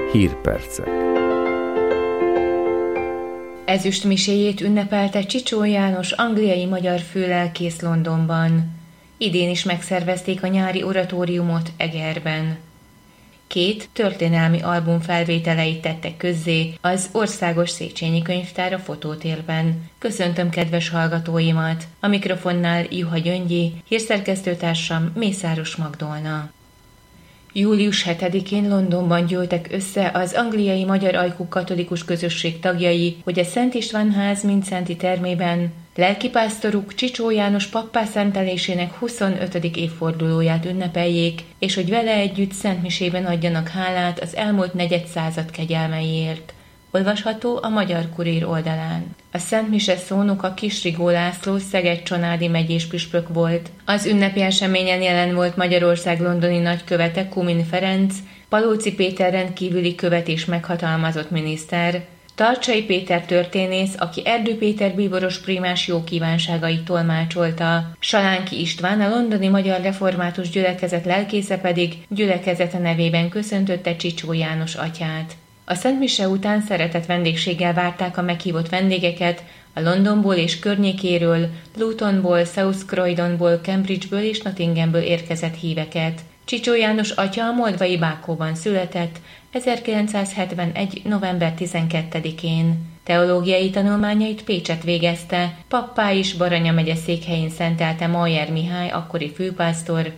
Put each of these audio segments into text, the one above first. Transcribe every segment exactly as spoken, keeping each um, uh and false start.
Hírpercek. Ezüstmiséjét ünnepelte Csicsó János angliai magyar főlelkész Londonban. Idén is megszervezték a nyári oratóriumot Egerben. Két történelmi album felvételeit tettek közzé az Országos Széchenyi Könyvtár a Fotótérben. Köszöntöm kedves hallgatóimat! A mikrofonnál Juha Gyöngyi, hírszerkesztőtársam Mészáros Magdolna. július hetedikén Londonban gyűltek össze az angliai magyar ajkú katolikus közösség tagjai, hogy a Szent István ház Mindszenty termében lelkipásztoruk Csicsó János pappá szentelésének huszonötödik évfordulóját ünnepeljék, és hogy vele együtt szentmisében adjanak hálát az elmúlt negyedszázad kegyelmeiért. Olvasható a Magyar Kurír oldalán. A szentmise szónoka Kisrigó László Szeged-Csanádi megyés püspök volt. Az ünnepi eseményen jelen volt Magyarország londoni nagykövete Kumin Ferenc, Palóci Péter rendkívüli követ és meghatalmazott miniszter, Tarcsai Péter történész, aki Erdő Péter bíboros prímás jó kívánságait tolmácsolta, Salánki István, a londoni magyar református gyülekezet lelkésze pedig gyülekezete nevében köszöntötte Csicsó János atyát. A szentmise után szeretett vendégséggel várták a meghívott vendégeket a Londonból és környékéről, Lutonból, South Croydonból, Cambridgeből és Nottinghamből érkezett híveket. Csicsó János atya a moldvai Bákóban született ezerkilencszázhetvenegy. november tizenkettedikén. Teológiai tanulmányait Pécsett végezte, pappá is Baranya megye székhelyén szentelte Mayer Mihály akkori főpásztor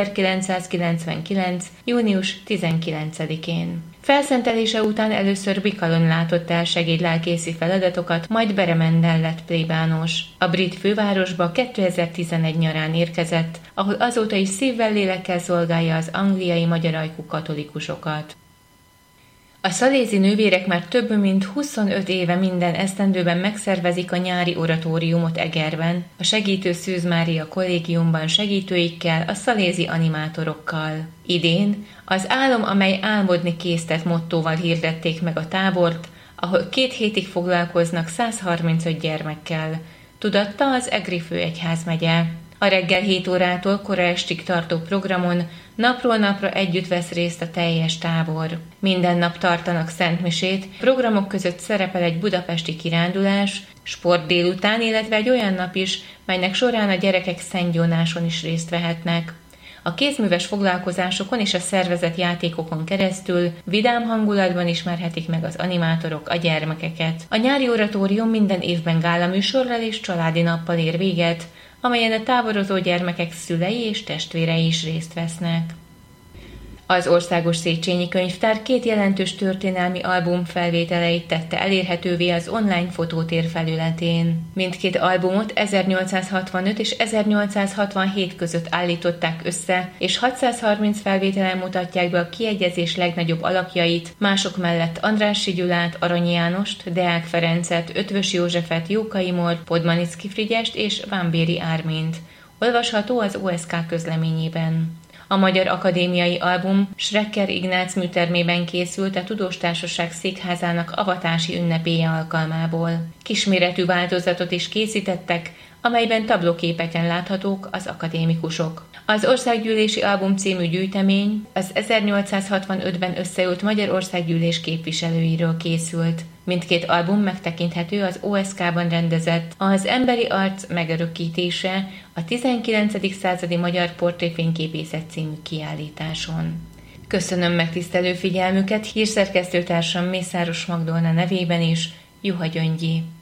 ezerkilencszázkilencvenkilenc. június tizenkilencedikén. Felszentelése után először Bikalon látott el segédlelkészi feladatokat, majd Beremenden lett plébános. A brit fővárosba kétezer-tizenegy nyarán érkezett, ahol azóta is szívvel lélekkel szolgálja az angliai magyar ajkú katolikusokat. A szalézi nővérek már több mint huszonöt éve minden esztendőben megszervezik a nyári oratóriumot Egerben, a segítő Szűz Mária kollégiumban segítőikkel, a szalézi animátorokkal. Idén az álom, amely álmodni késztet mottóval hirdették meg a tábort, ahol két hétig foglalkoznak száz harmincöt gyermekkel, tudatta az Egri főegyházmegye. A reggel hét órától kora estig tartó programon napról napra együtt vesz részt a teljes tábor. Minden nap tartanak szentmisét, programok között szerepel egy budapesti kirándulás, sport délután, illetve egy olyan nap is, melynek során a gyerekek szentgyónáson is részt vehetnek. A kézműves foglalkozásokon és a szervezett játékokon keresztül vidám hangulatban ismerhetik meg az animátorok a gyermekeket. A nyári oratórium minden évben gálaműsorral és családi nappal ér véget, amelyen a táborozó gyermekek szülei és testvérei is részt vesznek. Az Országos Széchenyi Könyvtár két jelentős történelmi album felvételeit tette elérhetővé az online fotótér felületén. Mindkét albumot ezernyolcszázhatvanöt és ezernyolcszázhatvanhét között állították össze, és hatszázharminc felvételen mutatják be a kiegyezés legnagyobb alakjait, mások mellett Andrássy Gyulát, Aranyi Jánost, Deák Ferencet, Ötvös Józsefet, Jókai Mórt, Podmanicki Frigyest és Vámbéry Ármint. Olvasható az o es ká közleményében. A Magyar Akadémiai Album Schrecker Ignác műtermében készült a Tudós Társaság székházának avatási ünnepéje alkalmából. Kisméretű változatot is készítettek, amelyben tablóképeken láthatók az akadémikusok. Az Országgyűlési Album című gyűjtemény az ezernyolcszázhatvanötben összeült Magyarországgyűlés képviselőiről készült. Mindkét album megtekinthető az o es ká-ban rendezett Az emberi arc megörökítése a tizenkilencedik századi magyar portréfényképészet című kiállításon. Köszönöm megtisztelő figyelmüket, hírszerkesztőtársam Mészáros Magdolna nevében is, Juha Gyöngyi.